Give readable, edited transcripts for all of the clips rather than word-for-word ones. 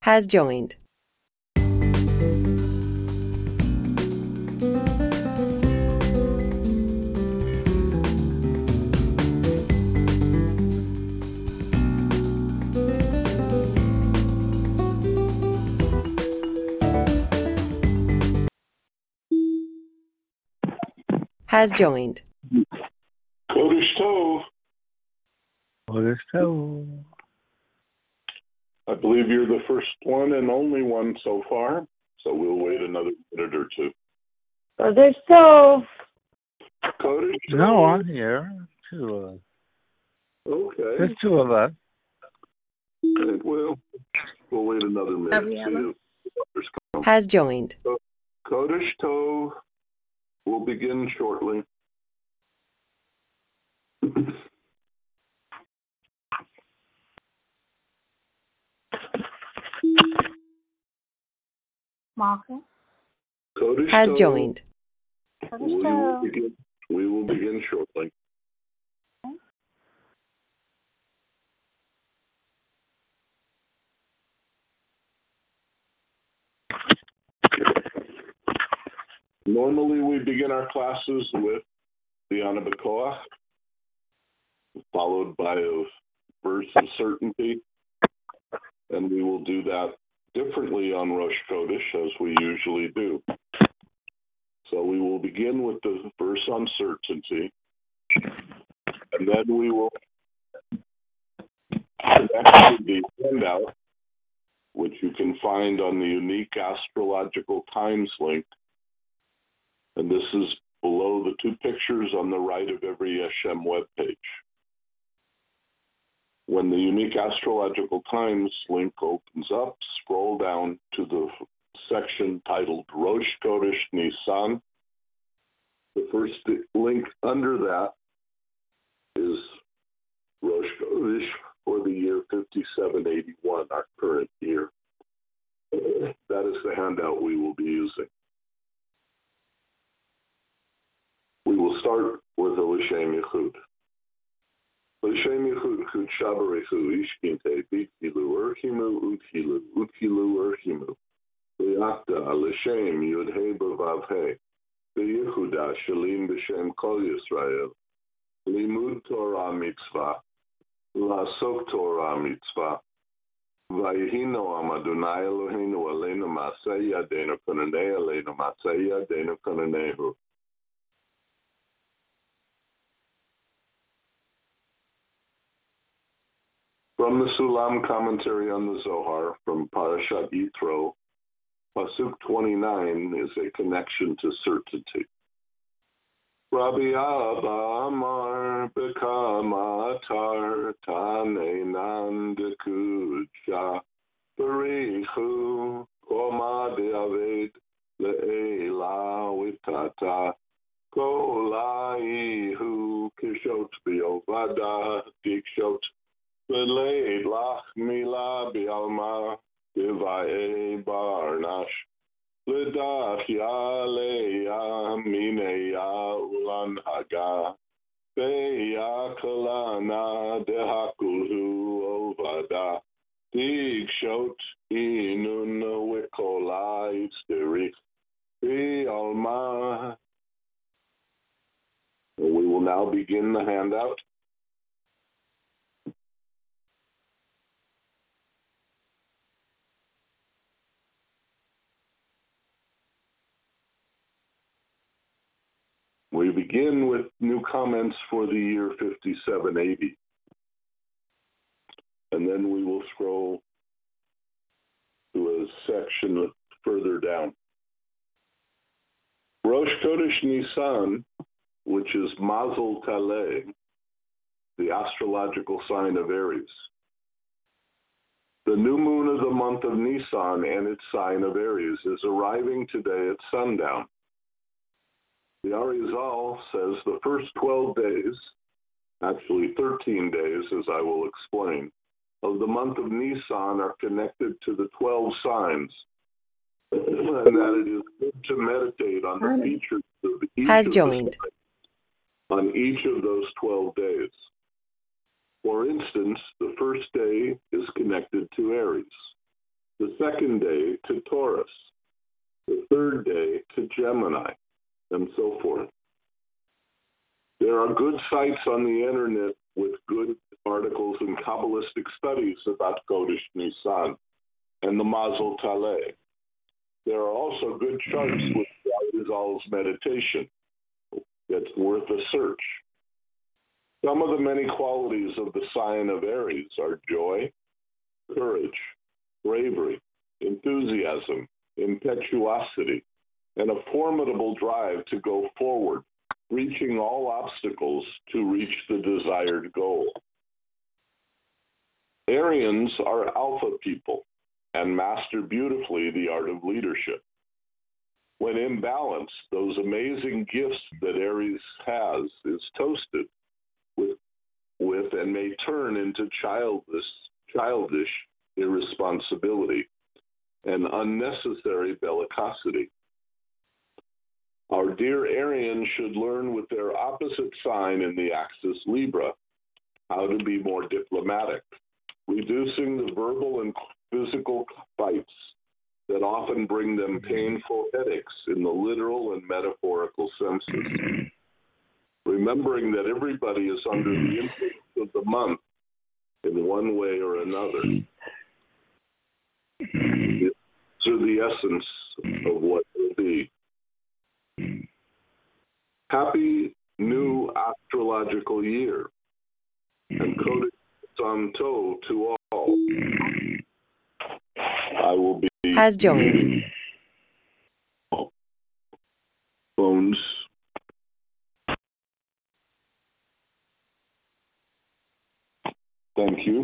Has joined. Has joined. Kodesh Tov. Kodesh Tov. I believe you're the first one and only one so far, so we'll wait another minute or two. Kodesh Tov. Kodesh Tov. No, I'm here. Two of us. Okay. There's two of us. We'll wait another minute. Has joined. Kodesh Tov will begin shortly. Kodesh Has Tov. joined. We will begin shortly. Normally, we begin our classes with the Ana B'Koach, followed by a verse of certainty, and we will do that differently on Rosh Chodesh as we usually do. So we will begin with the verse on certainty, and then we will connect with the handout, which you can find on the Unique Astrological Times link. And this is below the two pictures on the right of every Yeshem webpage. When the Unique Astrological Times link opens up, scroll down to the section titled Rosh Chodesh Nisan. The first link under that is Rosh Chodesh for the year 5781, our current year. That is the handout we will be using. We will start with the L'Shem Yichud. L'Shem Yichud, Chud Shabarechu, Ishkinte, Bitkilu, Urchimu, Utkilu, Urchimu. Liakta, L'Shem, Yud-He, B'Vav-He. B'Yehuda, Shalim, B'Shem, Kol Yisrael. Limud Torah Mitzvah. Lasok Torah Mitzvah. Vayihino Am Adonai Eloheinu Aleinu Masei Yadeinu Konanei Aleinu Masei Yadeinu Konanehu. From the Sulam commentary on the Zohar from Parashat Yitro, Pasuk 29 is a connection to certainty. Rabbi Abba Amar Bekama Atar Taneinan Dekudsha Berichu Koma De'aved Le'ela Witata Kolaihu Kishot Biovada Dikshot V'leid lach mila bi'alma b'va'e barnash L'dach ya'leya mineya ulan haga Be'ya kalana dehakulhu ovada Dikshot inun wikola itzderich bi'alma. We will now begin the handout. We begin with new comments for the year 5780. And then we will scroll to a section further down. Rosh Chodesh Nisan, which is Mazel Taleh, the astrological sign of Aries. The new moon of the month of Nisan and its sign of Aries is arriving today at sundown. The Arizal says the first 12 days, actually 13 days, as I will explain, of the month of Nisan are connected to the 12 signs, and that it is good to meditate on the features of each Has joined. On each of those 12 days. For instance, the first day is connected to Aries. the second day to Taurus, the third day to Gemini, and so forth. There are good sites on the internet with good articles and Kabbalistic studies about Chodesh Nisan and the Mazel Taleh. There are also good charts with Rizal's meditation. It's worth a search. Some of the many qualities of the sign of Aries are joy, courage, bravery, enthusiasm, impetuosity, and a formidable drive to go forward, reaching all obstacles to reach the desired goal. Arians are alpha people and master beautifully the art of leadership. When imbalanced, those amazing gifts that Aries has is toasted with and may turn into childish irresponsibility and unnecessary bellicosity. Our dear Arians should learn with their opposite sign in the axis Libra how to be more diplomatic, reducing the verbal and physical fights that often bring them painful headaches in the literal and metaphorical senses. Remembering that everybody is under the influence of the month in one way or another. These are the essence of what will be. Happy new astrological year, and Chodesh Nisan Tov to all. I will be Has joined. Phones. Thank you.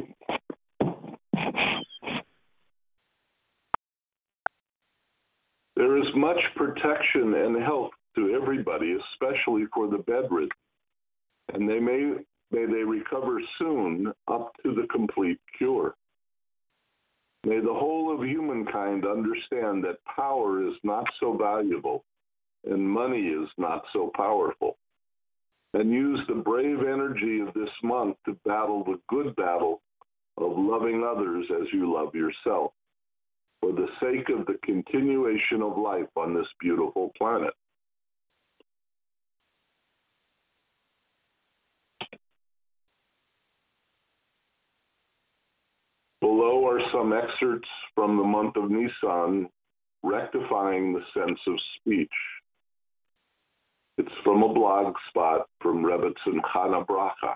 There is much protection and help to everybody, especially for the bedridden, and may they recover soon up to the complete cure. May the whole of humankind understand that power is not so valuable and money is not so powerful, and use the brave energy of this month to battle the good battle of loving others as you love yourself, for the sake of the continuation of life on this beautiful planet. Below are some excerpts from the month of Nisan, rectifying the sense of speech. It's from a blog spot from Rebbetzin Chana Bracha.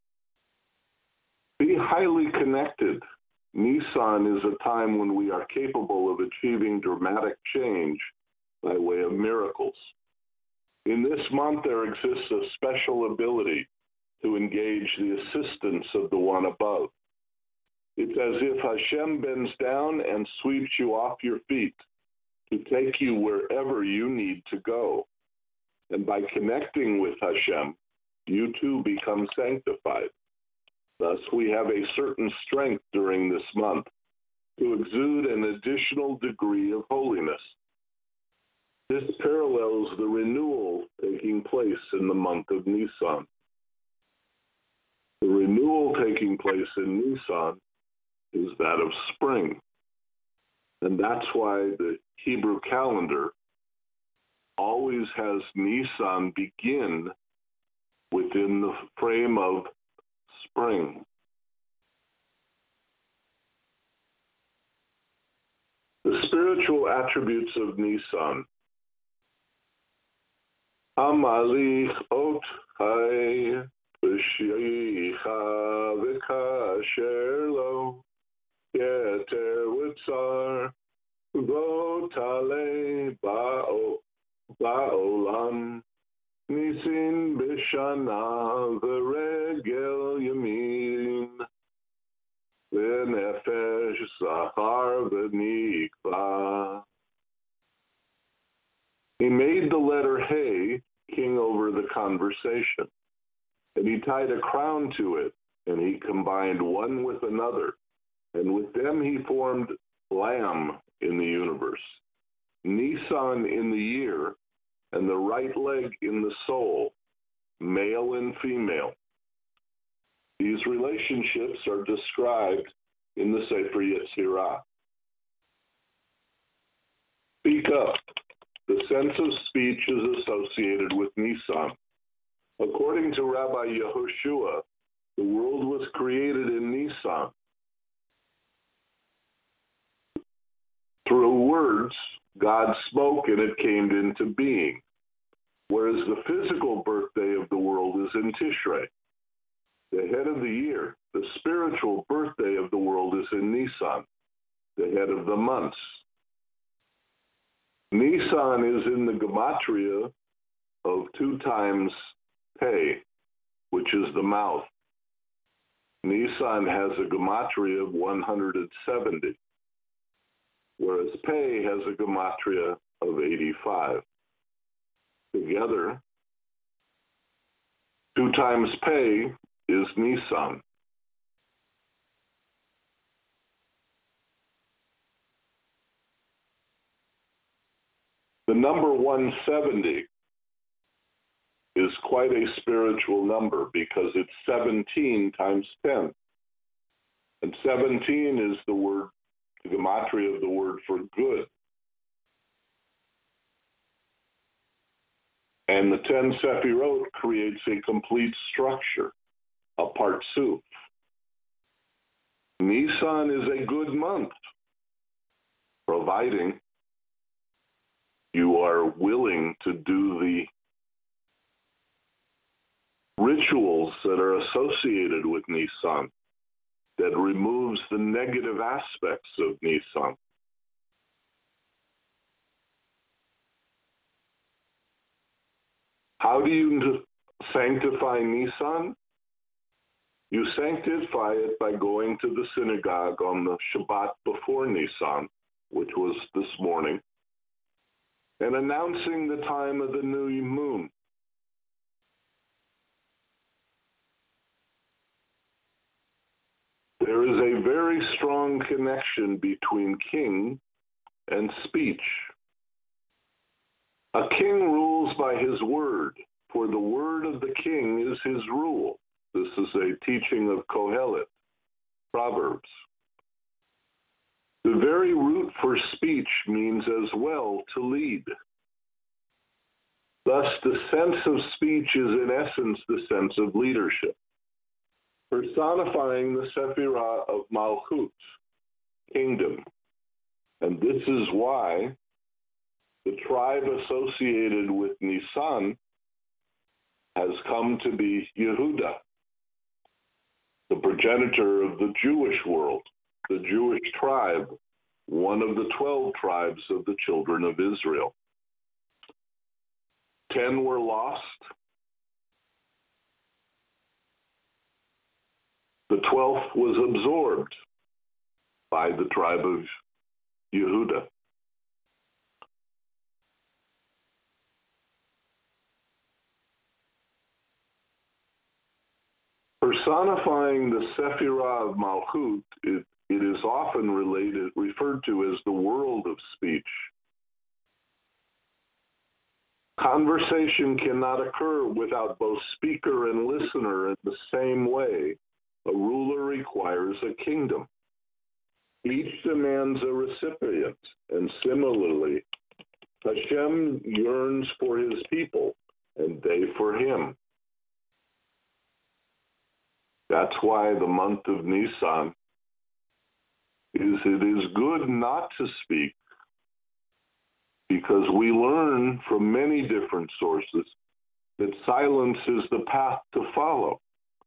Be highly connected. Nisan is a time when we are capable of achieving dramatic change by way of miracles. In this month, there exists a special ability to engage the assistance of the one above. It's as if Hashem bends down and sweeps you off your feet to take you wherever you need to go. And by connecting with Hashem, you too become sanctified. Thus, we have a certain strength during this month to exude an additional degree of holiness. This parallels the renewal taking place in the month of Nisan. The renewal taking place in Nisan is that of spring. And that's why the Hebrew calendar always has Nisan begin within the frame of spring. The spiritual attributes of Nisan. Amalich ot hay v'shicha v'kasher lo yeter v'tzar v'lo talei ba'olam nisin b'shana v'regel yamin v'nefesh zachar v'nikva. He made the letter Hey king over the conversation, and he tied a crown to it, and he combined one with another, and with them he formed Lamb in the universe, Nisan in the year, and the right leg in the soul, male and female. These relationships are described in the Sefer Yetzirah. Speak up. The sense of speech is associated with Nisan. According to Rabbi Yehoshua, the world was created in Nisan. Through words, God spoke and it came into being, whereas the physical birthday of the world is in Tishrei. The head of the year, the spiritual birthday of the world is in Nisan, the head of the months. Nisan is in the gematria of 2 times Pei, which is the mouth. Nisan has a gematria of 170, whereas Pei has a gematria of 85. Together, 2 times Pei is Nisan. The number 170 is quite a spiritual number because it's 17 times 10. And 17 is the word, the gematria of the word for good. And the 10 Sefirot creates a complete structure, a partsuf. Nisan is a good month, providing you are willing to do the rituals that are associated with Nisan, that removes the negative aspects of Nisan. How do you sanctify Nisan? You sanctify it by going to the synagogue on the Shabbat before Nisan, which was this morning, and announcing the time of the new moon. There is a very strong connection between king and speech. A king rules by his word, for the word of the king is his rule. This is a teaching of Kohelet, Proverbs. The very root for speech means as well to lead. Thus, the sense of speech is in essence the sense of leadership, personifying the Sephirah of Malchut, kingdom. And this is why the tribe associated with Nisan has come to be Yehuda, the progenitor of the Jewish world, the Jewish tribe, one of the 12 tribes of the children of Israel. 10 were lost. The 12th was absorbed by the tribe of Yehuda. Personifying the Sephirah of Malchut, it is often referred to as the world of speech. Conversation cannot occur without both speaker and listener in the same way. A ruler requires a kingdom. Each demands a recipient, and similarly, Hashem yearns for his people, and they for him. That's why the month of Nisan it is good not to speak, because we learn from many different sources that silence is the path to follow,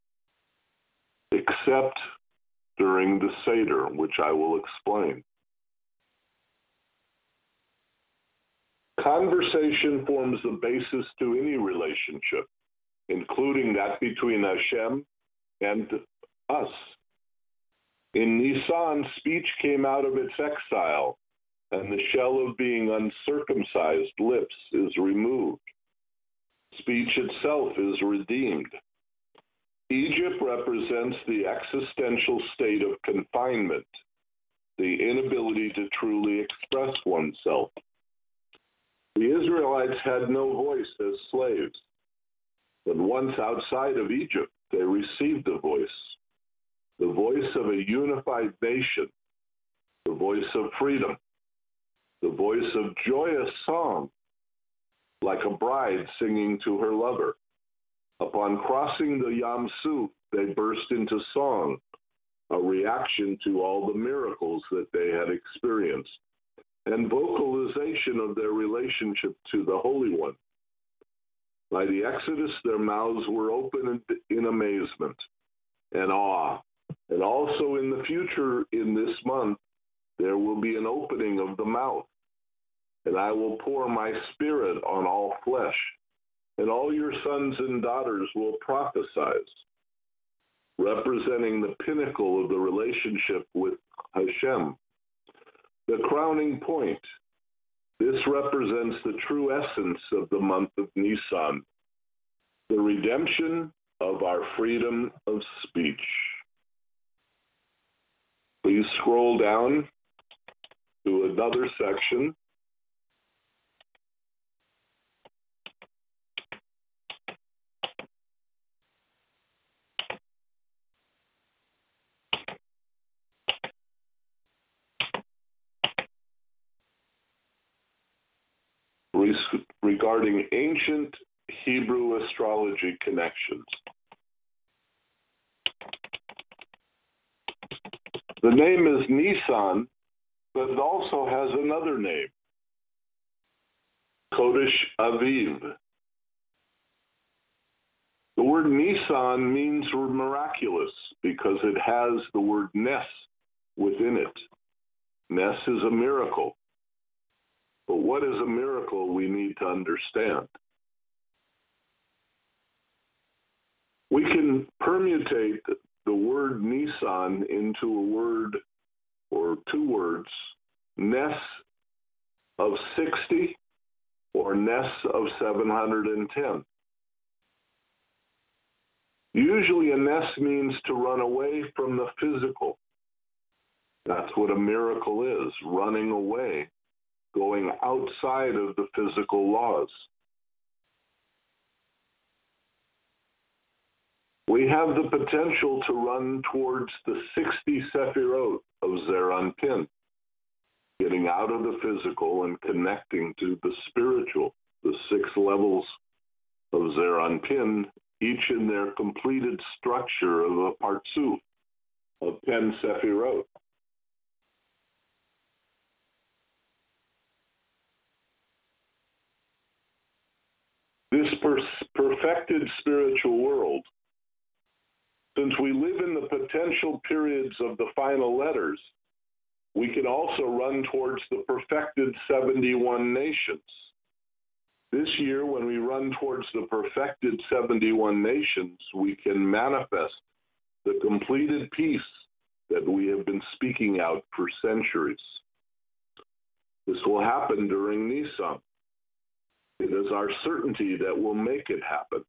except during the Seder, which I will explain. Conversation forms the basis to any relationship, including that between Hashem and us. In Nisan, speech came out of its exile, and the shell of being uncircumcised lips is removed. Speech itself is redeemed. Egypt represents the existential state of confinement, the inability to truly express oneself. The Israelites had no voice as slaves, but once outside of Egypt, they received a voice of a unified nation, the voice of freedom, the voice of joyous song, like a bride singing to her lover. Upon crossing the Yam Suf, they burst into song, a reaction to all the miracles that they had experienced, and vocalization of their relationship to the Holy One. By the Exodus, their mouths were open in amazement and awe. And also in the future, in this month, there will be an opening of the mouth. And I will pour my spirit on all flesh, and all your sons and daughters will prophesy, representing the pinnacle of the relationship with Hashem. The crowning point. This represents the true essence of the month of Nisan, the redemption of our freedom of speech. Please scroll down to another section. Regarding ancient Hebrew astrology connections. The name is Nisan, but it also has another name, Chodesh Aviv. The word Nisan means miraculous because it has the word Nes within it. Nes is a miracle. But what is a miracle we need to understand? We can permutate the word Nisan into a word or two words, Nes of 60 or Nes of 710. Usually a Nes means to run away from the physical. That's what a miracle is, running away, going outside of the physical laws. We have the potential to run towards the 60 Sefirot of Zeir Anpin, getting out of the physical and connecting to the spiritual, the 6 levels of Zeir Anpin, each in their completed structure of a Partsuf of 10 Sefirot. This perfected spiritual world, since we live in the potential periods of the final letters, we can also run towards the perfected 71 nations. This year, when we run towards the perfected 71 nations, we can manifest the completed peace that we have been speaking out for centuries. This will happen during Nisan. It is our certainty that will make it happen.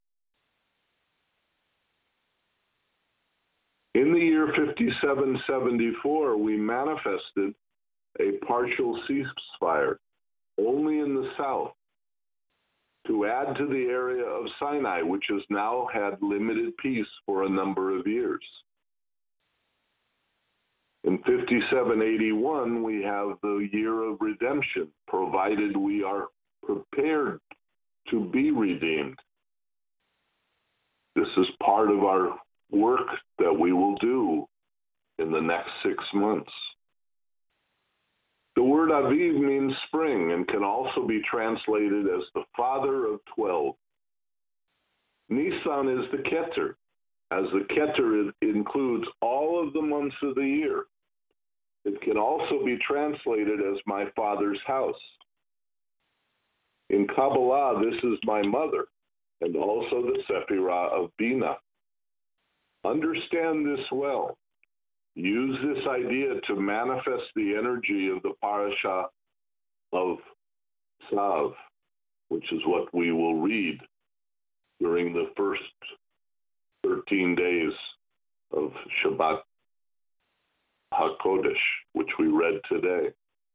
In the year 5774, we manifested a partial ceasefire only in the south to add to the area of Sinai, which has now had limited peace for a number of years. In 5781, we have the year of redemption, provided we are prepared to be redeemed. This is part of our work that we will do in the next 6 months. The word Aviv means spring and can also be translated as the father of 12. Nisan is the Keter, as the Keter includes all of the months of the year. It can also be translated as my father's house. In Kabbalah, this is my mother, and also the Sephirah of Bina. Understand this well. Use this idea to manifest the energy of the parasha of Tzav, which is what we will read during the first 13 days of Shabbat HaKodesh, which we read today.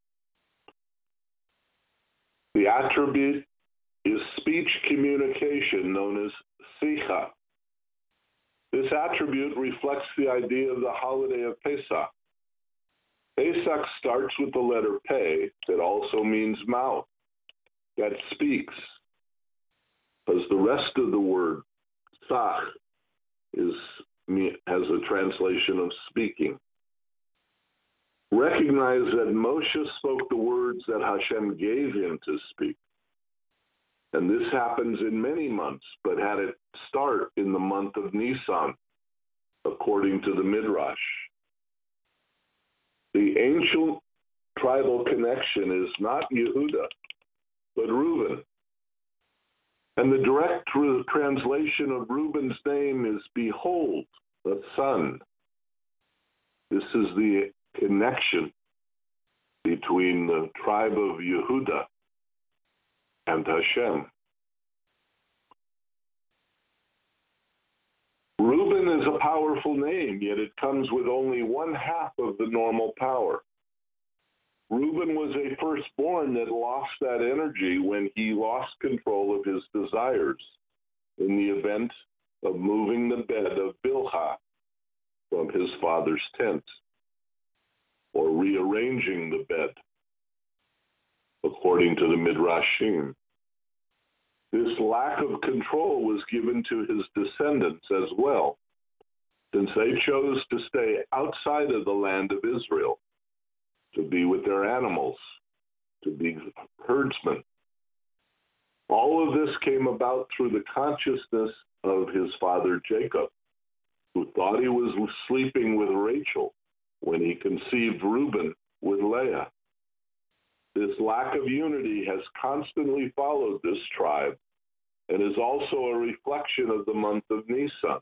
The attribute is speech communication, known as Sicha. This attribute reflects the idea of the holiday of Pesach. Pesach starts with the letter Pei, that also means mouth, that speaks, because the rest of the word Sach has a translation of speaking. Recognize that Moshe spoke the words that Hashem gave him to speak. And this happens in many months, but had it start in the month of Nisan, according to the Midrash. The ancient tribal connection is not Yehuda, but Reuben. And the direct translation of Reuben's name is Behold, the Son. This is the connection between the tribe of Yehuda and Hashem. Reuben is a powerful name, yet it comes with only one half of the normal power. Reuben was a firstborn that lost that energy when he lost control of his desires in the event of moving the bed of Bilhah from his father's tent, or rearranging the bed, according to the Midrashim. This lack of control was given to his descendants as well, since they chose to stay outside of the land of Israel, to be with their animals, to be herdsmen. All of this came about through the consciousness of his father Jacob, who thought he was sleeping with Rachel when he conceived Reuben with Leah. This lack of unity has constantly followed this tribe and is also a reflection of the month of Nisan.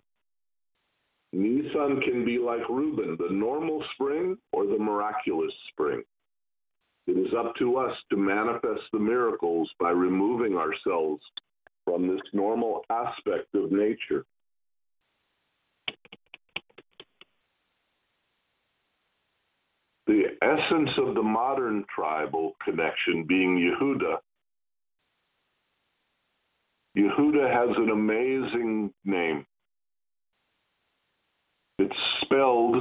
Nisan can be like Reuben, the normal spring or the miraculous spring. It is up to us to manifest the miracles by removing ourselves from this normal aspect of nature. The essence of the modern tribal connection being Yehuda. Yehuda has an amazing name. It's spelled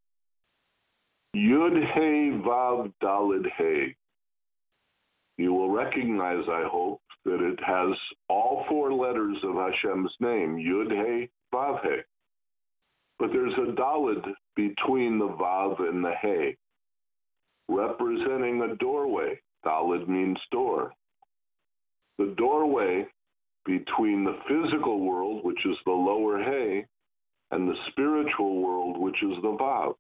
Yud-Hey Vav Daled Hey. You will recognize, I hope, that it has all four letters of Hashem's name, Yud-Hey Vav Hey. But there's a Daled between the Vav and the Hey, representing a doorway. Daled means door. The doorway between the physical world, which is the lower Hey, and the spiritual world, which is the Vav.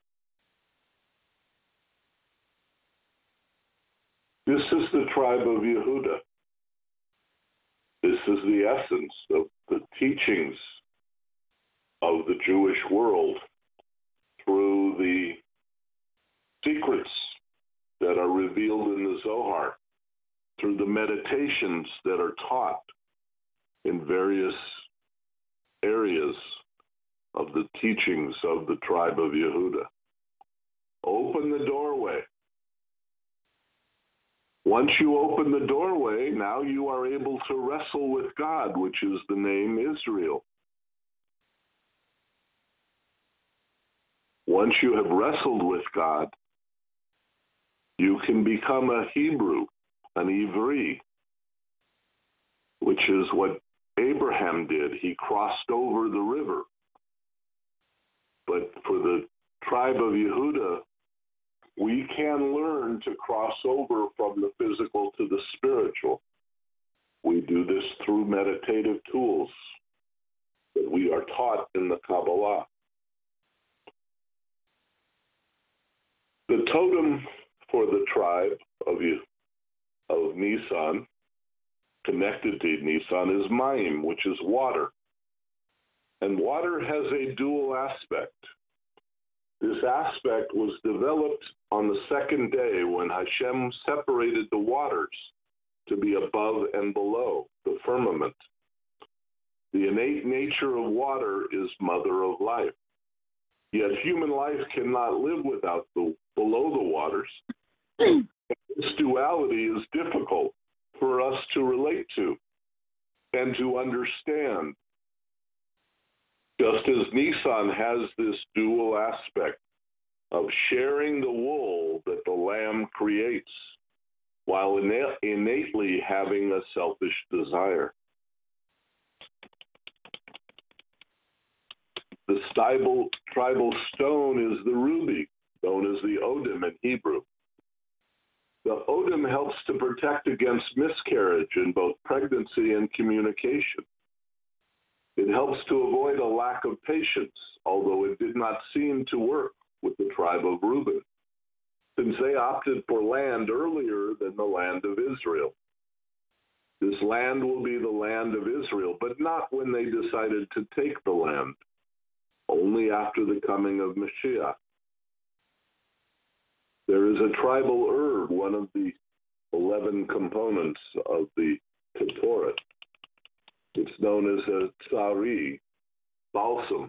This is the tribe of Yehuda. This is the essence of the teachings of the Jewish world through the secrets that are revealed in the Zohar, through the meditations that are taught in various areas of the teachings of the tribe of Yehuda. Open the doorway. Once you open the doorway, now you are able to wrestle with God, which is the name Israel. Once you have wrestled with God, you can become a Hebrew, an Ivri, which is what Abraham did. He crossed over the river. But for the tribe of Yehuda, we can learn to cross over from the physical to the spiritual. We do this through meditative tools that we are taught in the Kabbalah. The totem for the tribe of Nisan, connected to Nisan, is Mayim, which is water. And water has a dual aspect. This aspect was developed on the second day when Hashem separated the waters to be above and below the firmament. The innate nature of water is mother of life. Yet human life cannot live without below the waters. This duality is difficult for us to relate to and to understand. Just as Nisan has this dual aspect of sharing the wool that the lamb creates while innately having a selfish desire. The tribal stone is the ruby, known as the odem in Hebrew. The odem helps to protect against miscarriage in both pregnancy and communication. It helps to avoid a lack of patience, although it did not seem to work with the tribe of Reuben, since they opted for land earlier than the land of Israel. This land will be the land of Israel, but not when they decided to take the land, only after the coming of Mashiach. There is a tribal herb, one of the 11 components of the Torah. It's known as a tsari, balsam.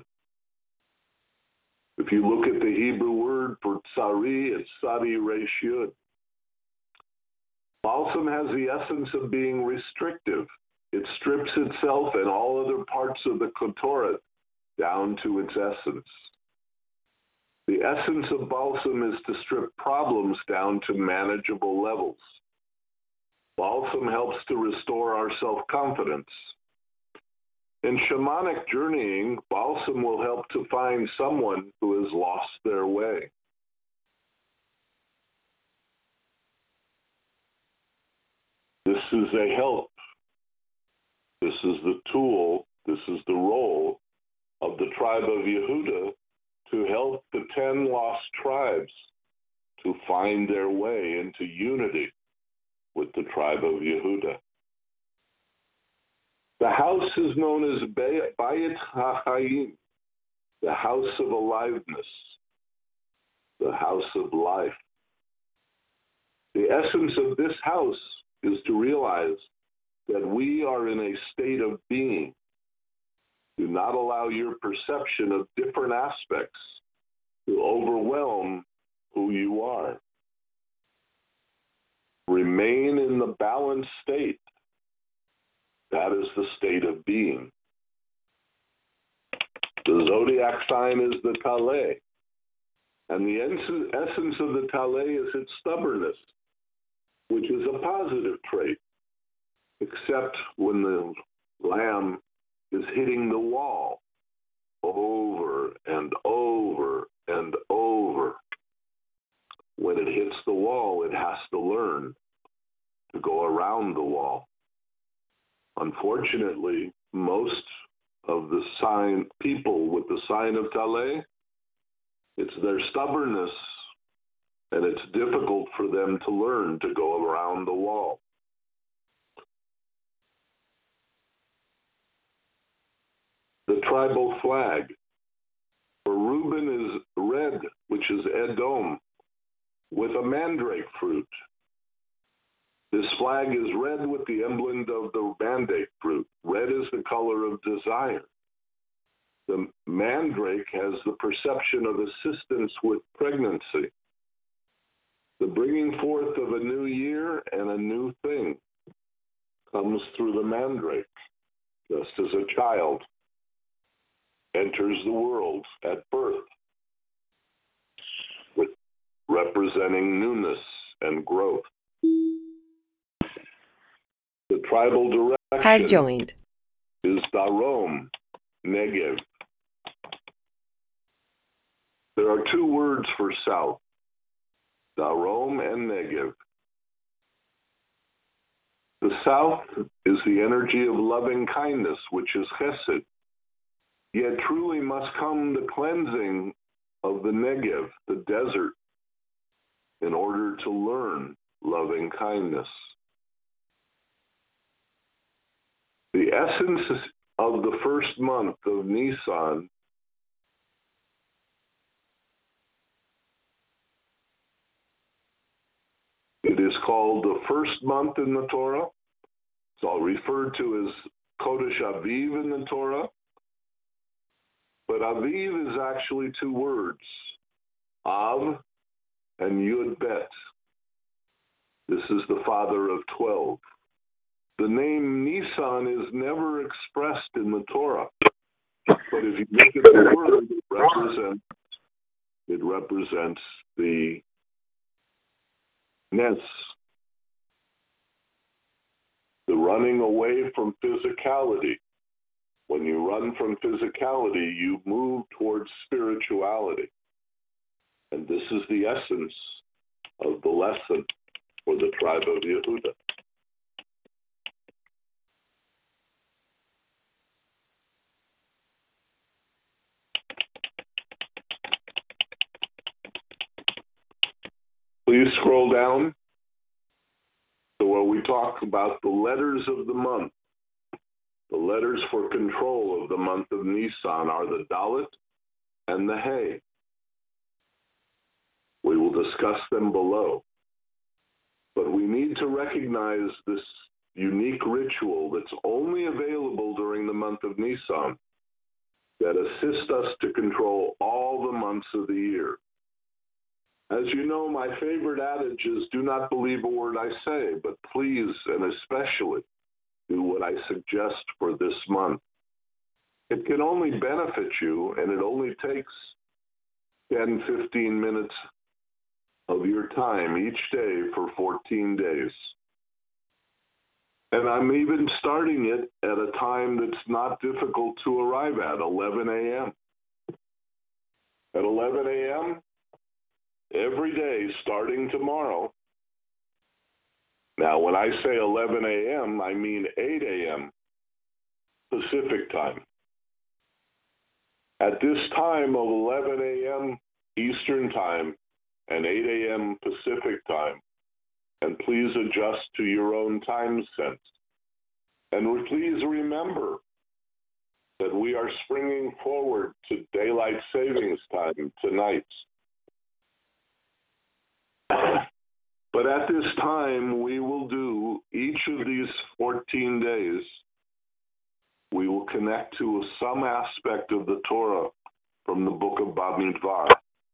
If you look at the Hebrew word for tsari, it's sadi resh yud. Balsam has the essence of being restrictive. It strips itself and all other parts of the Torah down to its essence. The essence of balsam is to strip problems down to manageable levels. Balsam helps to restore our self-confidence. In shamanic journeying, balsam will help to find someone who has lost their way. This is a help. This is the tool. This is the role of the tribe of Yehuda to help the 10 lost tribes to find their way into unity with the tribe of Yehuda. The house is known as Bayit HaChaim, the house of aliveness, the house of life. The essence of this house is to realize that we are in a state of being. Do not allow your perception of different aspects to overwhelm who you are. Remain in the balanced state. That is the state of being. The zodiac sign is the Taleh, and the essence of the Taleh is its stubbornness, which is a positive trait, except when the lamb is hitting the wall over and over and over. When it hits the wall, it has to learn to go around the wall. Unfortunately, most of the people with the sign of Taleh, it's their stubbornness, and it's difficult for them to learn to go around the wall. The tribal flag for Reuben is red, which is Edom, with a mandrake fruit. This flag is red with the emblem of the mandrake fruit. Red is the color of desire. The mandrake has the perception of assistance with pregnancy, the bringing forth of a new year and a new thing comes through the mandrake, just as a child enters the world at birth, representing newness and growth. The tribal direction Has joined. is Darom, Negev. There are two words for south, Darom and Negev. The south is the energy of loving kindness, which is chesed. Yet truly must come the cleansing of the Negev, the desert, in order to learn loving kindness. The essence of the first month of Nisan it is called the first month in the Torah. It's all referred to as Kodesh Aviv in the Torah. But Aviv is actually two words, Av and Yud Bet. This is the father of 12. The name Nisan is never expressed in the Torah. But if you look at the word, it represents It represents the Nes, the running away from physicality. When you run from physicality, you move towards spirituality. And this is the essence of the lesson for the tribe of Yehuda. Please scroll down to where we talk about the letters of the month. The letters for control of the month of Nisan are the Dalet and the Hey. We will discuss them below. But we need to recognize this unique ritual that's only available during the month of Nisan that assists us to control all the months of the year. As you know, my favorite adage is do not believe a word I say, but please and especially do what I suggest for this month. It can only benefit you, and it only takes 10, 15 minutes of your time each day for 14 days. And I'm even starting it at a time that's not difficult to arrive at, 11 a.m. At 11 a.m., every day starting tomorrow. Now, when I say 11 a.m., I mean 8 a.m. Pacific time. At this time of 11 a.m. Eastern time and 8 a.m. Pacific time, and please adjust to your own time sense. And please remember that we are springing forward to daylight savings time tonight. But at this time, we will do each of these 14 days, we will connect to some aspect of the Torah from the book of Bamidbar.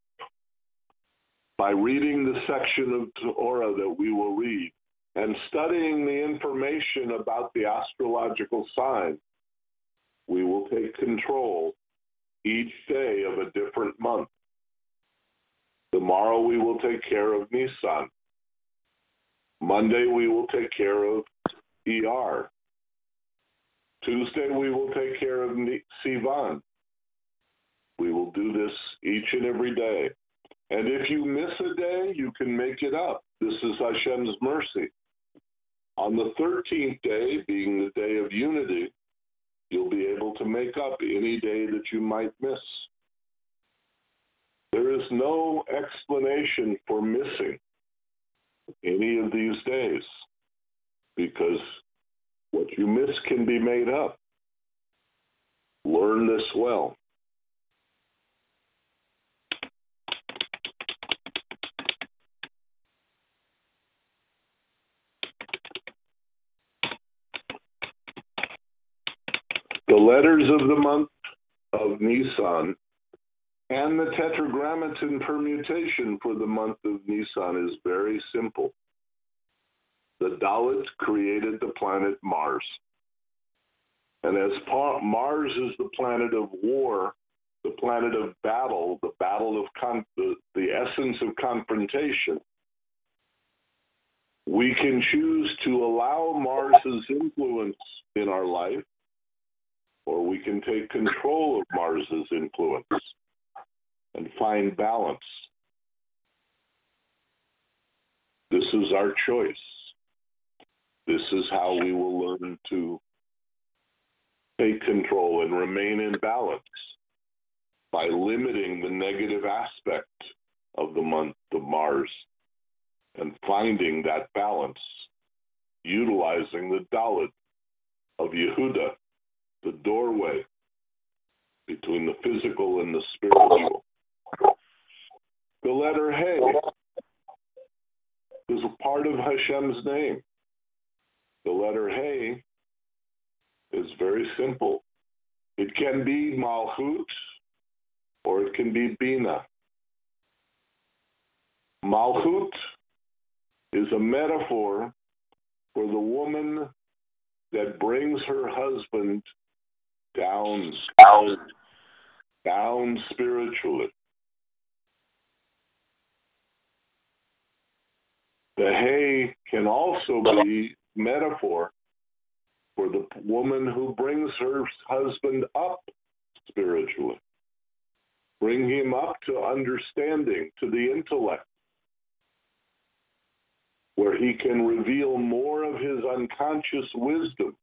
By reading the section of Torah that we will read and studying the information about the astrological sign, we will take control each day of a different month. Tomorrow we will take care of Nisan. Monday we will take care of ER. Tuesday we will take care of Sivan. We will do this each and every day. And if you miss a day, you can make it up. This is Hashem's mercy. On the 13th day, being the day of unity, you'll be able to make up any day that you might miss. There is no explanation for missing any of these days because what you miss can be made up. Learn this well. The letters of the month of Nisan and the tetragrammaton permutation for the month of Nisan is very simple. The Dalet created the planet Mars. And as Mars is the planet of war, the planet of battle, the essence of confrontation, we can choose to allow Mars's influence in our life, or we can take control of Mars's influence and find balance. This is our choice. This is how we will learn to take control and remain in balance by limiting the negative aspect of the month of Mars and finding that balance, utilizing the Dalet of Yehuda, the doorway between the physical and the spiritual. The letter Hey is a part of Hashem's name. The letter Hey is very simple. It can be Malchut or it can be Bina. Malchut is a metaphor for the woman that brings her husband down spiritually. The hay can also be metaphor for the woman who brings her husband up spiritually. Bring him up to understanding, to the intellect, where he can reveal more of his unconscious wisdom.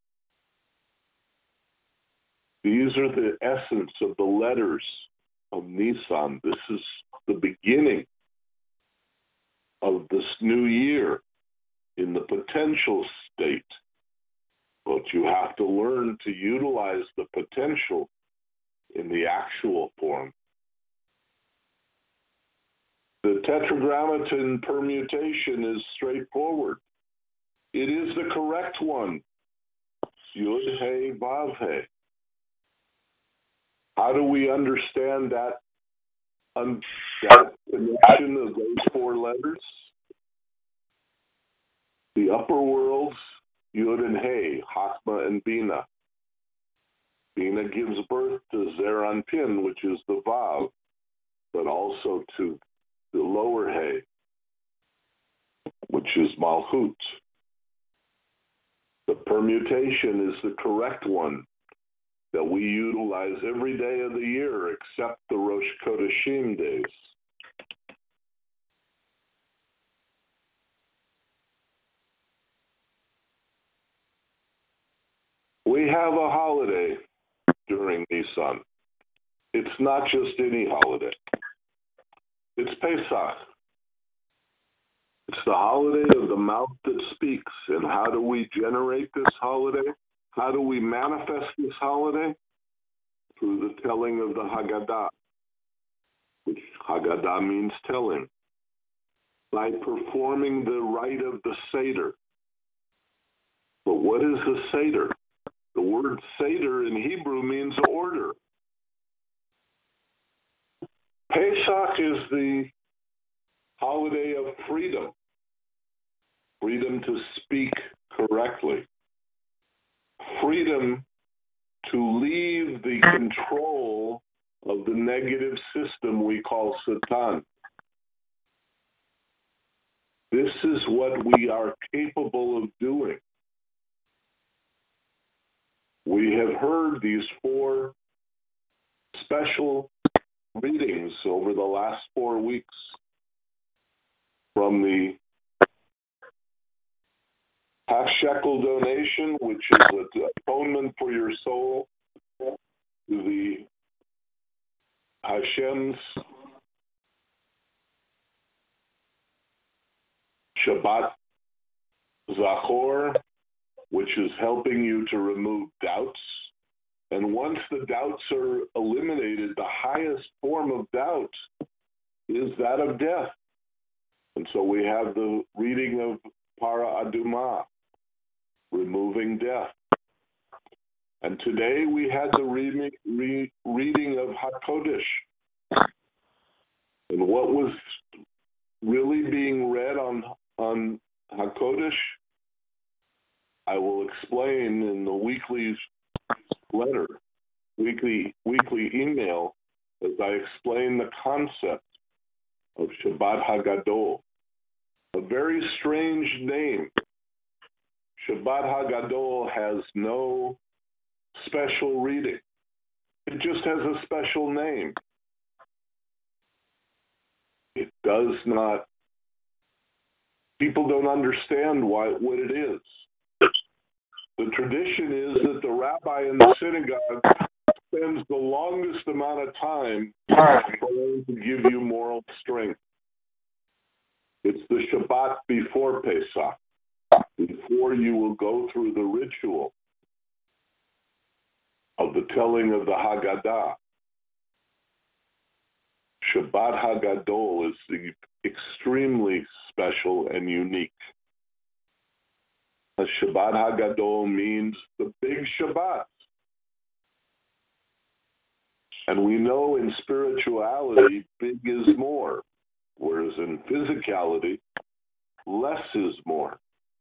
These are the essence of the letters of Nisan. This is the beginning of this new year in the potential state. But you have to learn to utilize the potential in the actual form. The tetragrammaton permutation is straightforward. It is the correct one. Yud He Vav He. How do we understand that connection of those four letters? The upper worlds, Yud and He, Chachma and Bina. Bina gives birth to Zer Anpin, which is the Vav, but also to the lower He, which is Malchut. The permutation is the correct one that we utilize every day of the year except the Rosh Chodeshim days. We have a holiday during Nisan. It's not just any holiday. It's Pesach. It's the holiday of the mouth that speaks. And how do we generate this holiday? How do we manifest this holiday? Through the telling of the Haggadah, which Haggadah means telling. By performing the rite of the Seder. But what is the Seder? The word Seder in Hebrew means order. Pesach is the holiday of freedom. Freedom to speak correctly. Freedom to leave the control of the negative system we call Satan. This is what we are capable of doing. We have heard these four special readings over the last 4 weeks from the half-shekel donation, which is an atonement for your soul, to the Hashem's Shabbat Zachor, which is helping you to remove doubts. And once the doubts are eliminated, the highest form of doubt is that of death. And so we have the reading of Para Aduma, removing death. And today we had the reading of HaKodesh. And what was really being read on HaKodesh, I will explain in the weekly letter, weekly email, as I explain the concept of Shabbat Hagadol. A very strange name. Shabbat Hagadol has no special reading. It just has a special name. It does not, people don't understand what it is. The tradition is that the rabbi in the synagogue spends the longest amount of time trying to give you moral strength. It's the Shabbat before Pesach, before you will go through the ritual of the telling of the Haggadah. Shabbat Hagadol is extremely special and unique. A Shabbat Hagadol means the big Shabbat. And we know in spirituality, big is more, whereas in physicality, less is more.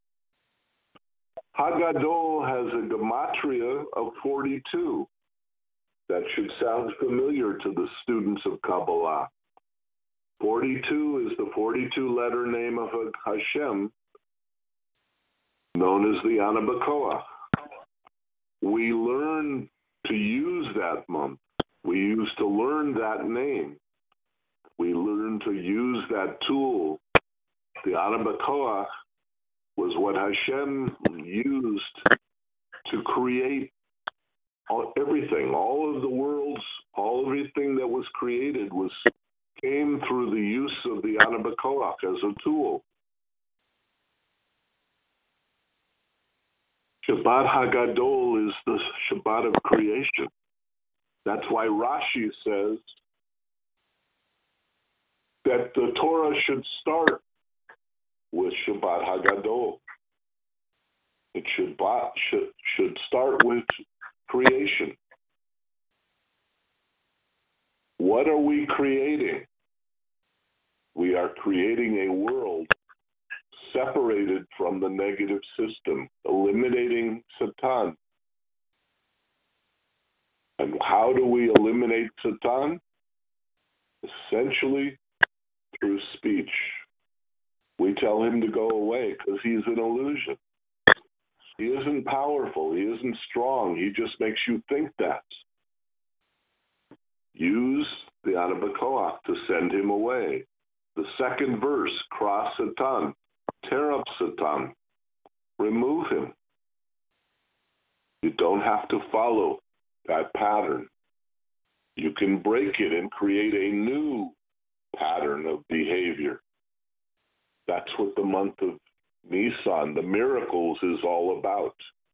Hagadol has a gematria of 42. That should sound familiar to the students of Kabbalah. 42 is the 42-letter name of Hashem, known as the Ana B'Koach. We learn to use that month. We used to learn that name. We learn to use that tool. The Ana B'Koach was what Hashem used to create everything. All of the worlds, everything that was created came through the use of the Ana B'Koach as a tool. Shabbat HaGadol is the Shabbat of creation. That's why Rashi says that the Torah should start with Shabbat HaGadol. It should start with creation. What are we creating? We are creating a world separated from the negative system, eliminating Satan. And how do we eliminate Satan? Essentially through speech. We tell him to go away because he's an illusion. He isn't powerful. He isn't strong. He just makes you think that. Use the Ana B'Koach to send him away. The second verse, cross Satan, tear up Satan, remove him. You don't have to follow that pattern. You can break it and create a new pattern of behavior. That's what the month of Nisan, the miracles, is all about.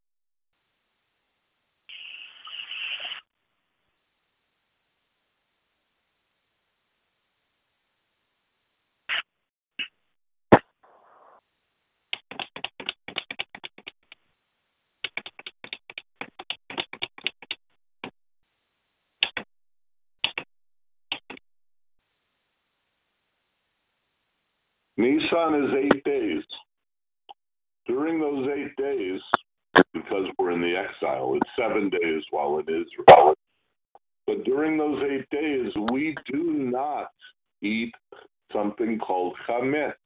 Nisan is 8 days. During those 8 days, because we're in the exile, it's 7 days while in Israel. But during those 8 days, we do not eat something called chametz.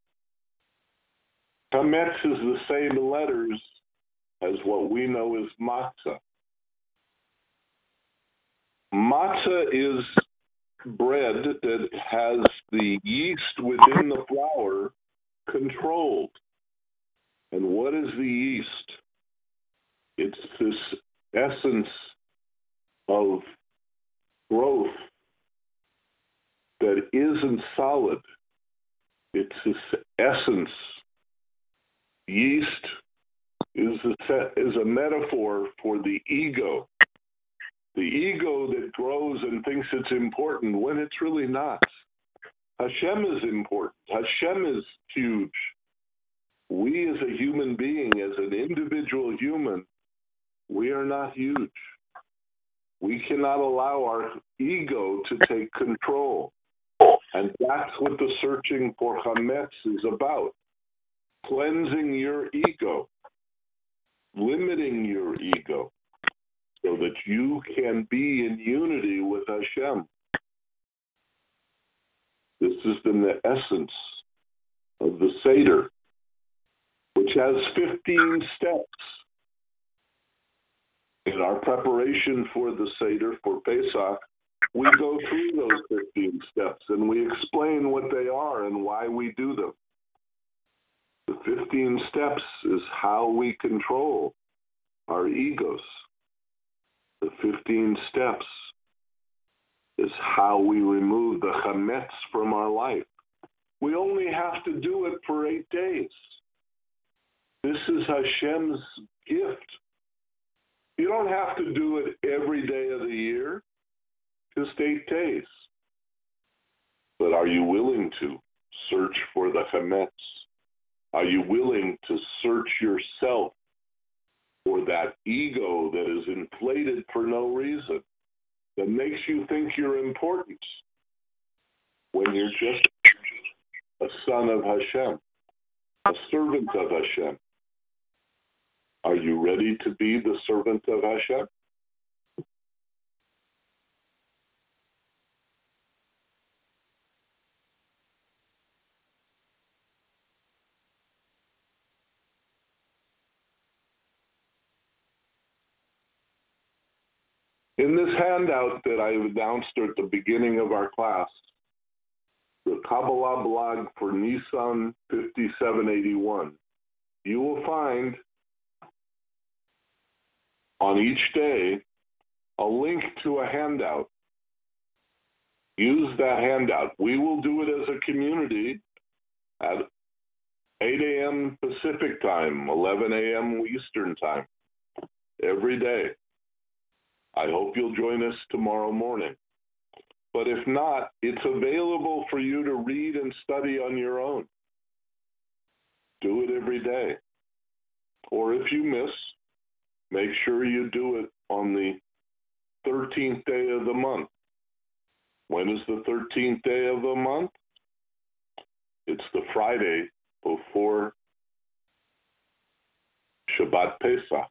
Chametz is the same letters as what we know as matzah. Matzah is bread that has the yeast within the flour controlled. And what is the yeast? It's this essence of growth that isn't solid. It's this essence. Yeast is a metaphor for the ego. The ego that grows and thinks it's important when it's really not. Hashem is important. Hashem is huge. We as a human being, as an individual human, we are not huge. We cannot allow our ego to take control. And that's what the searching for chametz is about. Cleansing your ego, limiting your ego, so that you can be in unity with Hashem. This has been the essence of the Seder, which has 15 steps. In our preparation for the Seder, for Pesach, we go through those 15 steps and we explain what they are and why we do them. The 15 steps is how we control our egos. The 15 steps is how we remove the chametz from our life. We only have to do it for 8 days. This is Hashem's gift. You don't have to do it every day of the year, just 8 days. But are you willing to search for the chametz? Are you willing to search yourself for that ego that is inflated for no reason, that makes you think you're important when you're just a son of Hashem, a servant of Hashem? Are you ready to be the servant of Hashem? In this handout that I announced at the beginning of our class, the Kabbalah blog for Nissan 5781, you will find on each day a link to a handout. Use that handout. We will do it as a community at 8 a.m. Pacific time, 11 a.m. Eastern time, every day. I hope you'll join us tomorrow morning. But if not, it's available for you to read and study on your own. Do it every day. Or if you miss, make sure you do it on the 13th day of the month. When is the 13th day of the month? It's the Friday before Shabbat Pesach.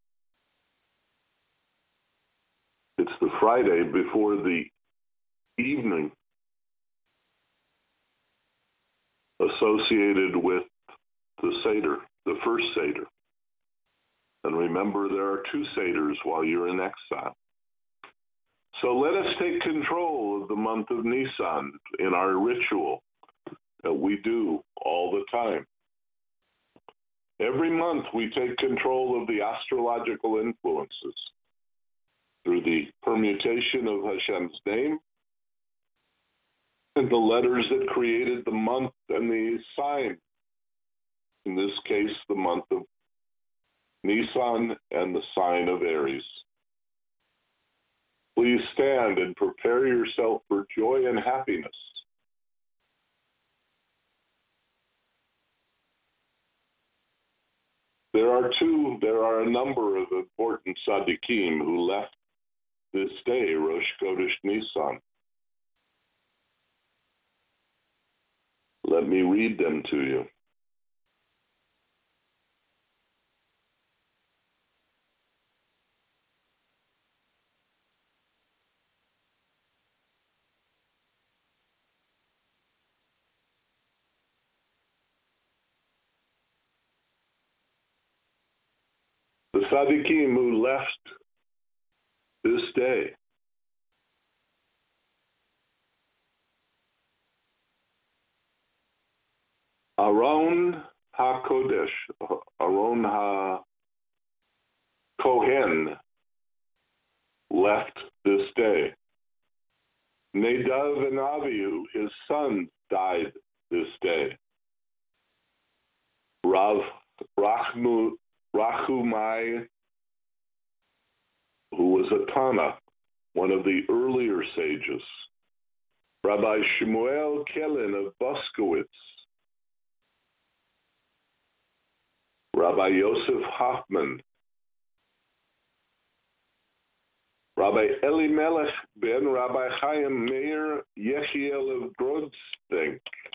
It's the Friday before the evening associated with the Seder, the first Seder. And remember, there are two Seders while you're in exile. So let us take control of the month of Nisan in our ritual that we do all the time. Every month we take control of the astrological influences through the permutation of Hashem's name and the letters that created the month and the sign. In this case, the month of Nisan and the sign of Aries. Please stand and prepare yourself for joy and happiness. There are a number of important tzaddikim who left this day, Rosh Chodesh Nisan. Let me read them to you. The tzaddikim who left this day: Aaron HaKodesh, Aaron HaKohen left this day. Nadav and Avihu, his son, died this day. Rav Rachumai, who was a Tana, one of the earlier sages. Rabbi Shmuel Kellen of Boskowitz. Rabbi Yosef Hoffman. Rabbi Elimelech ben Rabbi Chaim Meir Yechiel of Grodstein.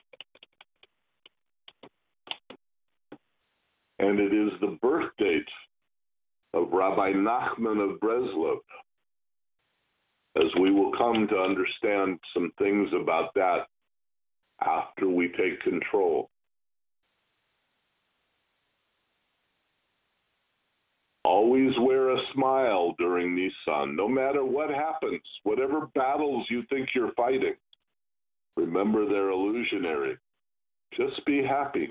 And it is the birth date of Rabbi Nachman of Breslov, as we will come to understand some things about that after we take control. Always wear a smile during Nisan, no matter what happens, whatever battles you think you're fighting. Remember, they're illusionary. Just be happy.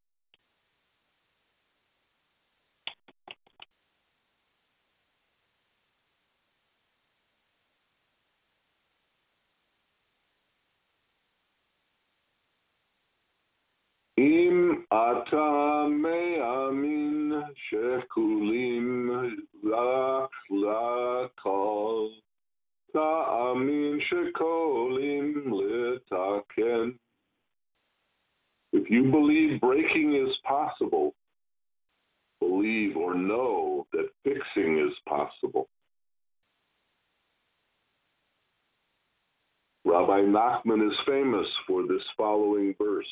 Im ata me'amin shekulim lach lakol ta'amin shekolim letaken. If you believe breaking is possible, believe or know that fixing is possible. Rabbi Nachman is famous for this following verse.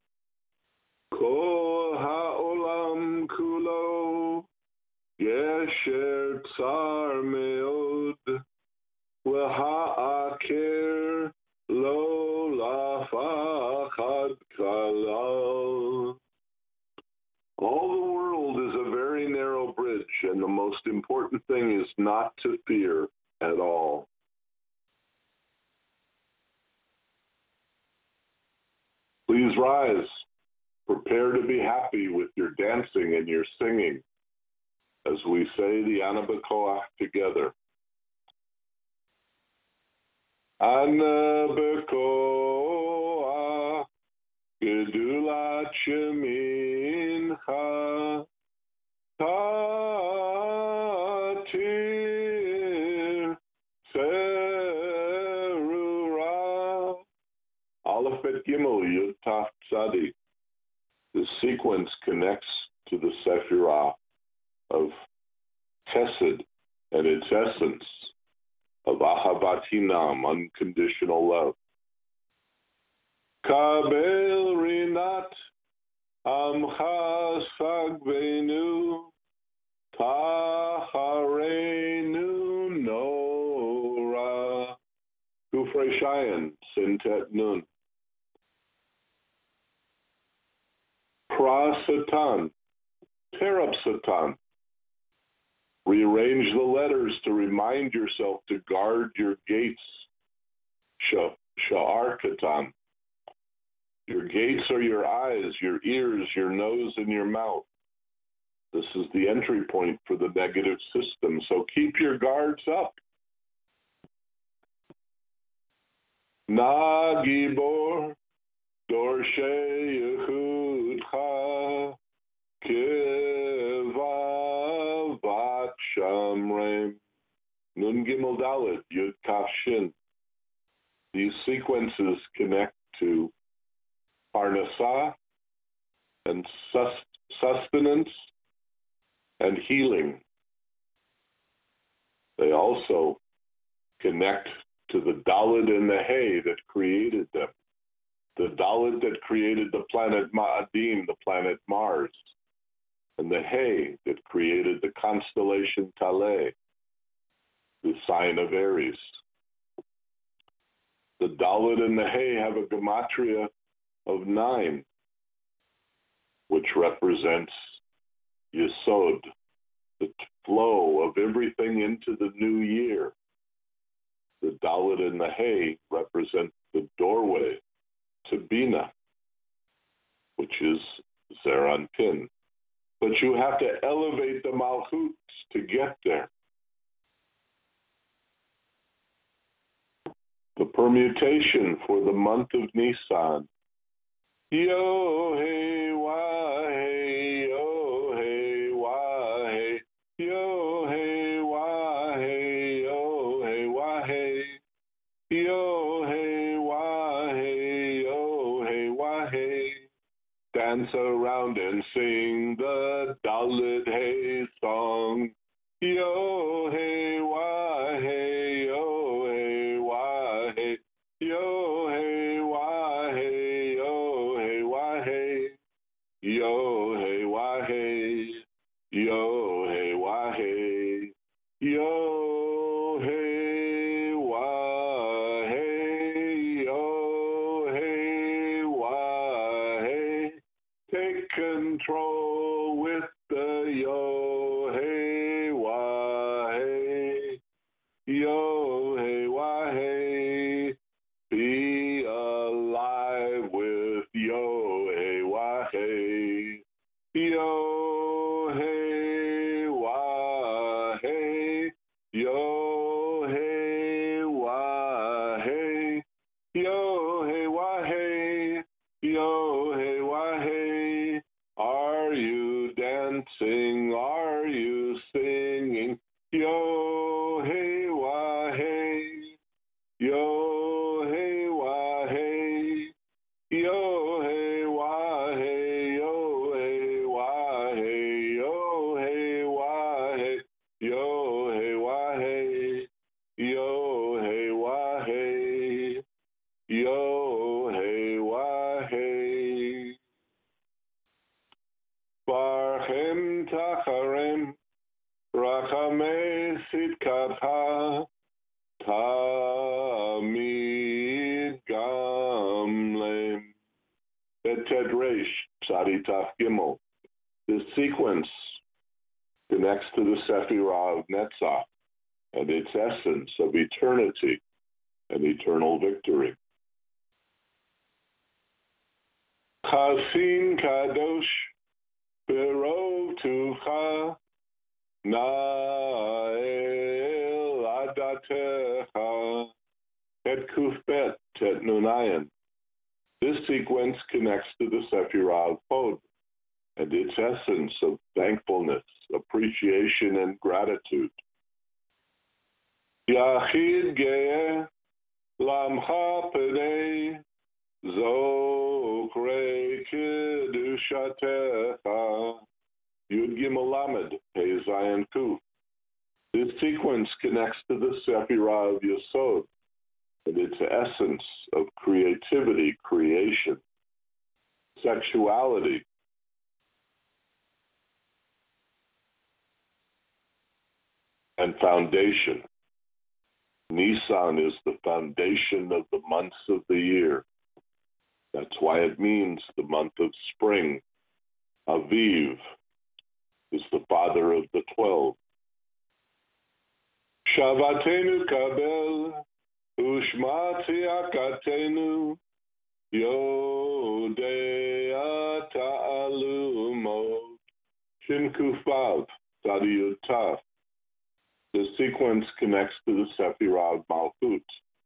Kol ha'olam kulo yesher tsar meod v'ha'aker lo lafachad kalal. All the world is a very narrow bridge, and the most important thing is not to fear at all. Please rise. Prepare to be happy with your dancing and your singing as we say the Ana B'Koach together. Ana B'Koach Gedulat Shemincha Tatir Serura Aleph Bet Gimel Yud Taf Tzadi. The sequence connects to the Sephirah of Chesed and its essence of Ahavat Hinam, unconditional love. Kabel Rinat Amcha Sagvenu Taharenu Nora Kufrei Shayan Sintet Nun Pra-Satan, tear up Satan. Rearrange the letters to remind yourself to guard your gates. Sha'ar Katan. Your gates are your eyes, your ears, your nose, and your mouth. This is the entry point for the negative system, so keep your guards up. Na Gibor, Dorshe Yehudcha, Kivavat Shamrem, Nun Gimel Dalet, Yud Kaf Shin. These sequences connect to Parnasah and sustenance and healing. They also connect to the Dalet and the Hay that created them. The Dalet that created the planet Ma'adim, the planet Mars, and the Hay that created the constellation Taleh, the sign of Aries. The Dalet and the Hay have a gematria of 9, which represents Yesod, the flow of everything into the new year. The Dalet and the Hay represent the doorway to Bina, which is Zeran Pin. But you have to elevate the Malchut to get there. The permutation for the month of Nisan. Yo-hey, wah-hey, yo-hey, wah-hey, yo-hey, wah-hey, yo-hey, wah-hey, yo-hey, wah-hey, yo-hey, wah-hey. Dance around and sing the Dalet Hay song. Yo-hey, wah-hey, yo-hey, wah-hey, yo-hey, wah-hey, yo-hey, wah-hey, yo-hey, wah-hey, yo-hey, wah-hey, yo-hey, wah-hey, yo-hey, wah-hey. Take control with the yo-hey, wah-hey, yo-hey, wah-hey. Be alive with yo-hey, wah-hey, yo-hey, wah-hey, yo-hey, wah-hey, yo-hey, wah-hey, yo-hey, wah-hey. Are you dancing? Are you singing? Yo-hey, wah-hey, yo-hey, wah-hey, yo-hey, wah-hey, yo-hey, wah-hey, yo-hey, wah-hey, yo-hey, wah-hey, yo-hey, wah-hey, yo-hey, wah-hey. Barchem tacharem, rachamei sitkatha, tamid gamlem. Betet Reish, Tzadi Taf Gimel. This sequence connects to the Sephirah of Netzach, and its essence of eternity and eternal victory. Chasin kadosh berov tucha na'el adatecha et kufbet tet nunayan. This sequence connects to the Sephirah of Hod and its essence of thankfulness, appreciation, and gratitude. Yachid ge'eh lamcha penei zokre kedushatecha Yud Gimel Lamed Pei Zayin Kuf. This sequence connects to the Sephirah of Yesod and its essence of creativity, creation, sexuality, and foundation. Nisan is the foundation of the months of the year. That's why it means the month of spring. Aviv is the father of the 12. Shavatenu kabel ushma tziyakatenu yodea ta'alumot shin kufav tzadiyut taf. The sequence connects to the Sephirah of Malchut.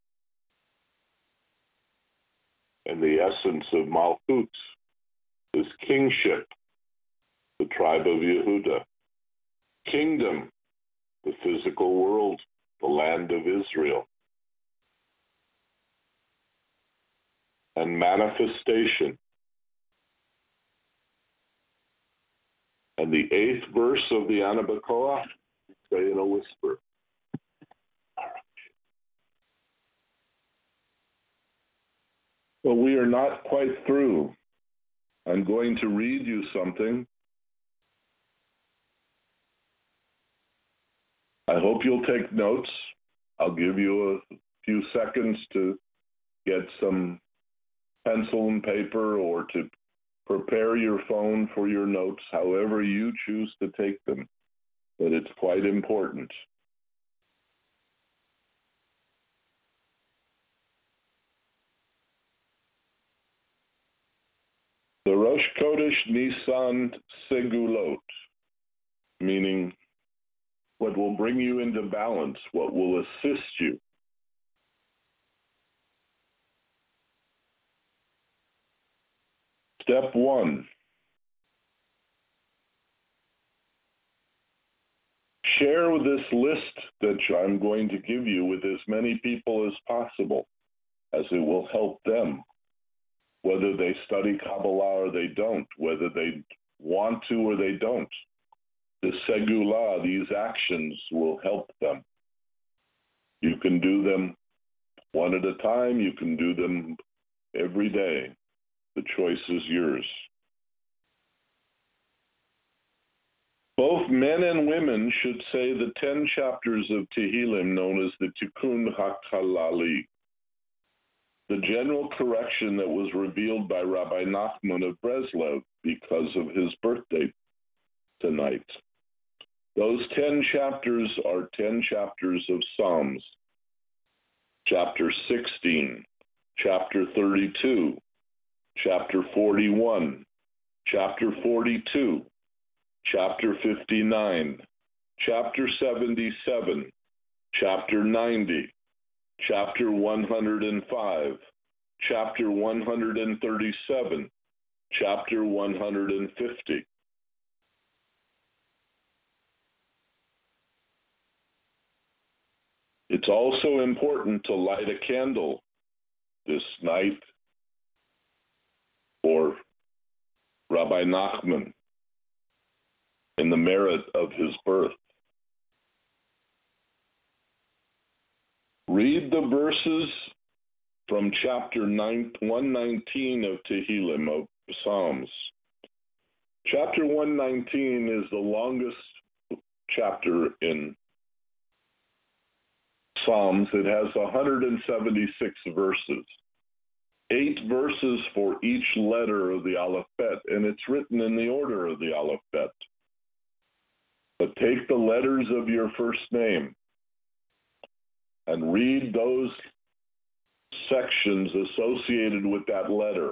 And the essence of Malchut is kingship, the tribe of Yehuda. Kingdom, the physical world, the land of Israel. And manifestation. And the 8th verse of the Ana B'Koach, say in a whisper. But we are not quite through. I'm going to read you something. I hope you'll take notes. I'll give you a few seconds to get some pencil and paper or to prepare your phone for your notes, however you choose to take them. But it's quite important. The Rosh Chodesh Nisan Segulot, meaning what will bring you into balance, what will assist you. Step 1. Share this list that I'm going to give you with as many people as possible, as it will help them, whether they study Kabbalah or they don't, whether they want to or they don't. The Segula, these actions will help them. You can do them one at a time. You can do them every day. The choice is yours. Both men and women should say the 10 chapters of Tehillim known as the Tikkun HaKalali, the general correction that was revealed by Rabbi Nachman of Breslev because of his birthday tonight. Those 10 chapters are 10 chapters of Psalms. Chapter 16, chapter 32, chapter 41, chapter 42, chapter 59, chapter 77, chapter 90, chapter 105, chapter 137, chapter 150. It's also important to light a candle this night for Rabbi Nachman in the merit of his birth. Read the verses from chapter 119 of Tehillim, of Psalms. Chapter 119 is the longest chapter in Psalms. It has 176 verses, 8 verses for each letter of the Alephet, and it's written in the order of the Alephet. But take the letters of your first name and read those sections associated with that letter.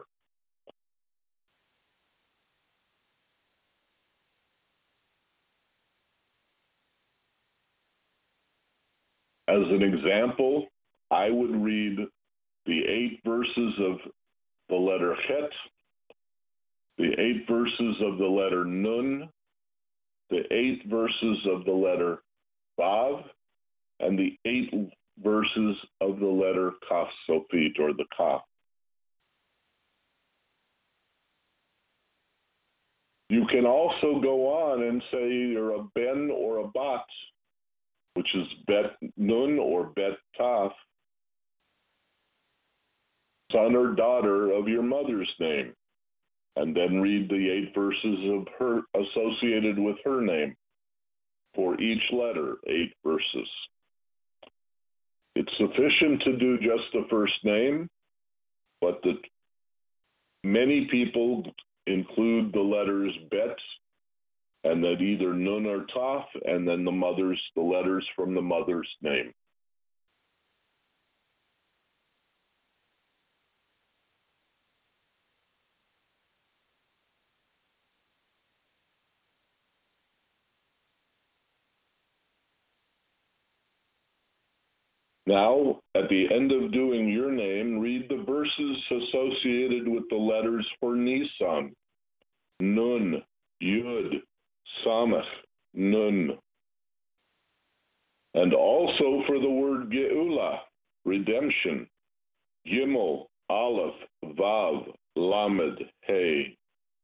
As an example, I would read the 8 verses of the letter Chet, the 8 verses of the letter Nun, the 8 verses of the letter Vav, and the 8 verses of the letter Kaf Sofit, or the Kaf. You can also go on and say you're a ben or a bat, which is bet nun or bet taf, son or daughter of your mother's name, and then read the 8 verses of her associated with her name. For each letter, 8 verses. It's sufficient to do just the first name, but many people include the letters bet and then either nun or taf, and then the letters from the mother's name. Now, at the end of doing your name, read the verses associated with the letters for Nisan. Nun, Yud, Samach, Nun. And also for the word Geula, redemption. Gimel, Aleph, Vav, Lamed, Hey.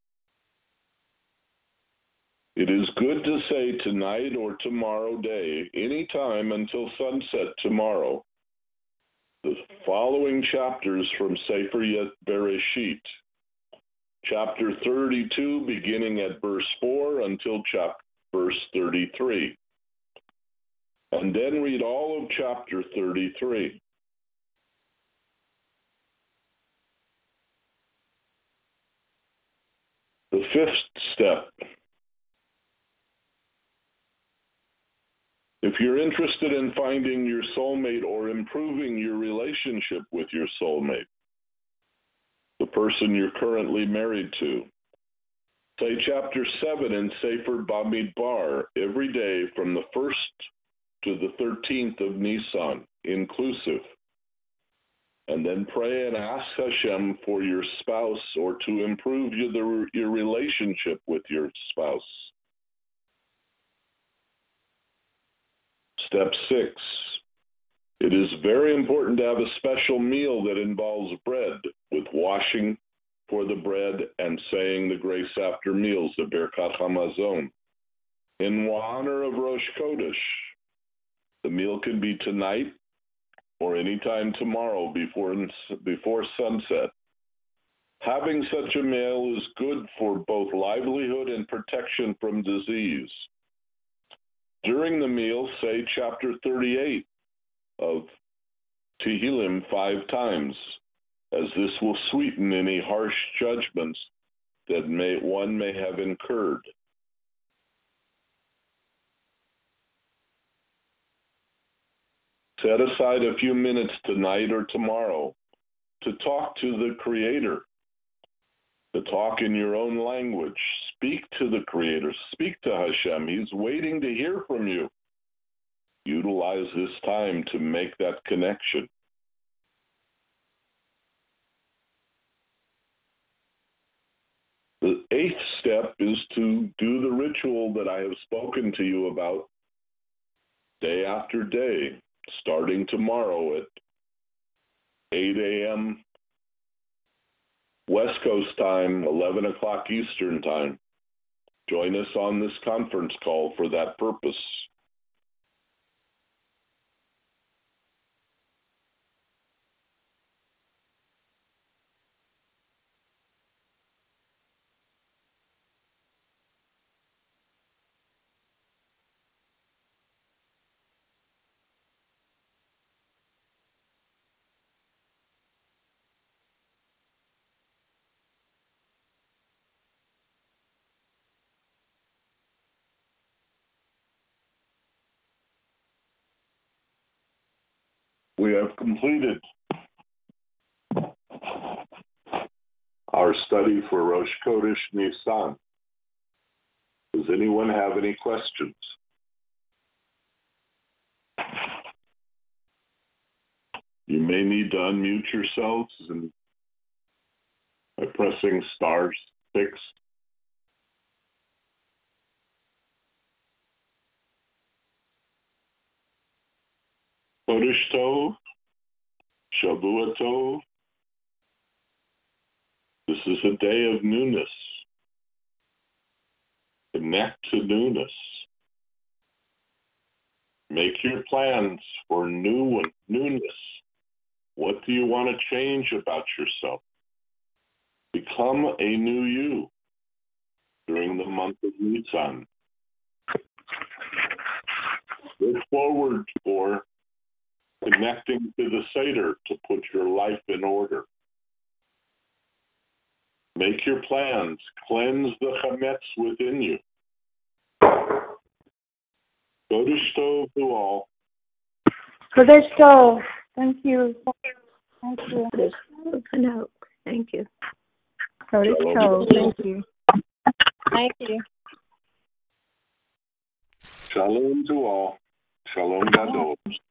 It is good to say tonight or tomorrow day, any time until sunset tomorrow, the following chapters from Sefer Bereshit, chapter 32, beginning at verse 4 until verse 33. And then read all of chapter 33. The 5th step. If you're interested in finding your soulmate or improving your relationship with your soulmate, the person you're currently married to, say chapter 7 in Sefer Bamidbar every day from the 1st to the 13th of Nisan, inclusive. And then pray and ask Hashem for your spouse or to improve your relationship with your spouse. Step 6. It is very important to have a special meal that involves bread, with washing for the bread and saying the grace after meals, the Birkat Hamazon. In honor of Rosh Chodesh, the meal can be tonight or anytime tomorrow before sunset. Having such a meal is good for both livelihood and protection from disease. During the meal, say chapter 38 of Tehillim 5 times, as this will sweeten any harsh judgments that one may have incurred. Set aside a few minutes tonight or tomorrow to talk to the Creator, to talk in your own language. Speak to the Creator. Speak to Hashem. He's waiting to hear from you. Utilize this time to make that connection. The 8th step is to do the ritual that I have spoken to you about day after day, starting tomorrow at 8 a.m. West Coast time, 11 o'clock Eastern time. Join us on this conference call for that purpose. we have completed our study for Rosh Chodesh Nisan. Does anyone have any questions? You may need to unmute yourselves by pressing *6. Chodesh Tov, Shavua Tov. This is a day of newness. Connect to newness. Make your plans for newness. What do you want to change about yourself? Become a new you during the month of Nisan. Look forward for connecting to the Seder to put your life in order. Make your plans. Cleanse the chametz within you. Chodesh Tov to all. Chodesh Tov. Thank you. Thank you. No, thank you. Chodesh Tov. Thank you. Thank you. Shalom to all. Shalom Gadol.